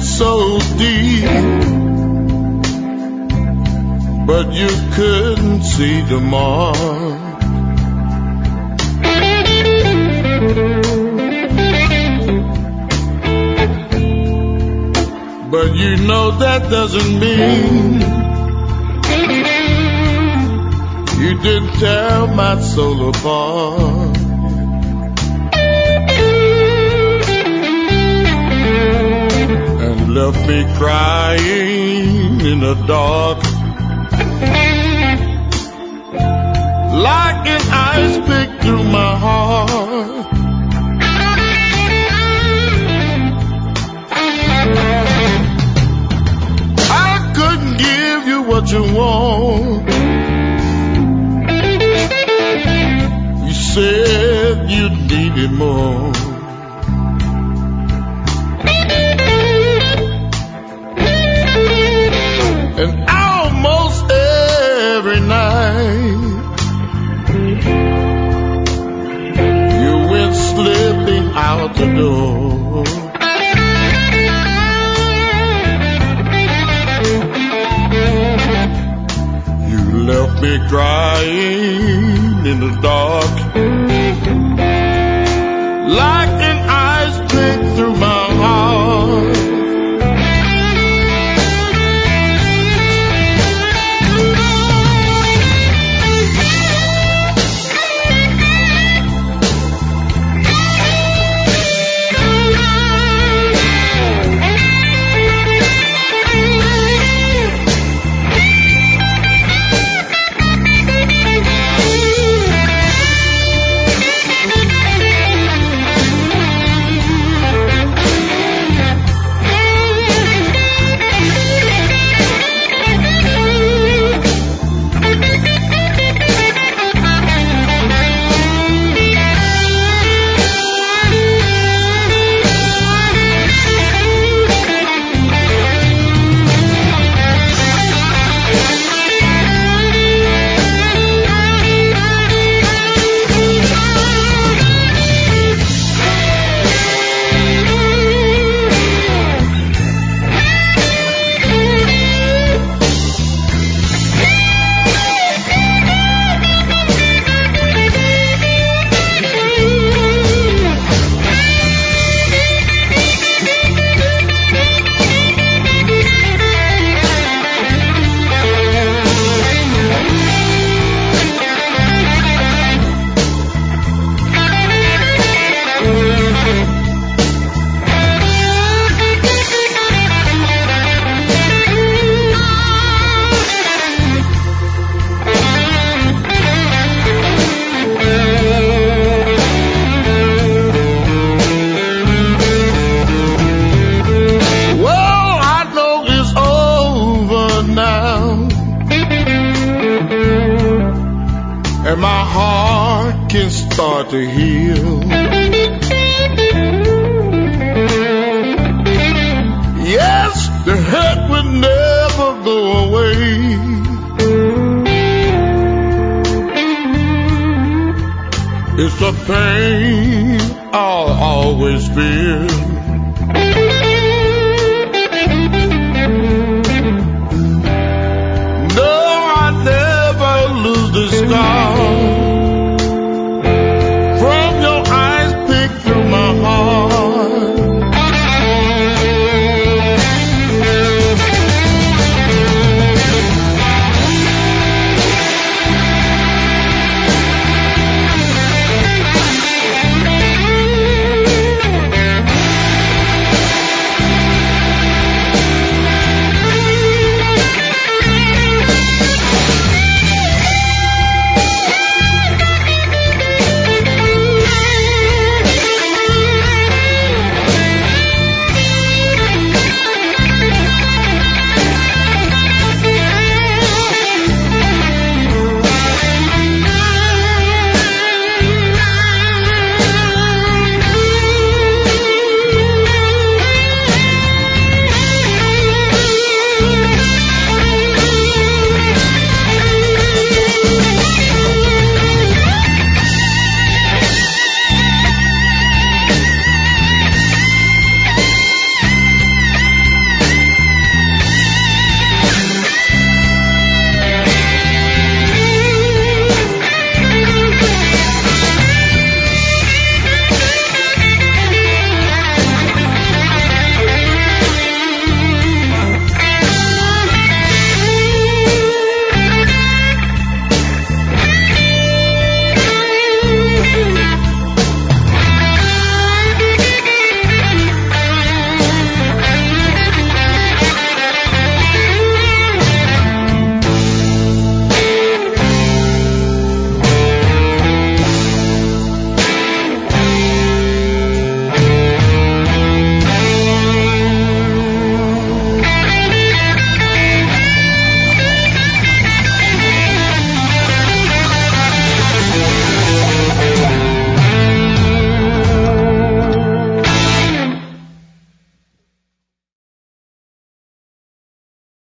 so deep, but you couldn't see the mark. But you know that doesn't mean you didn't tear my soul apart. And left me crying in the dark, like an ice pick through my heart. I couldn't give you what you want. You said you needed more. And almost every night you went slipping out the door. You left me crying in the dark, like an ice pick through my heart. And my heart can start to heal. Yes, the hurt will never go away. It's a pain I'll always feel. No, I never lose the scar.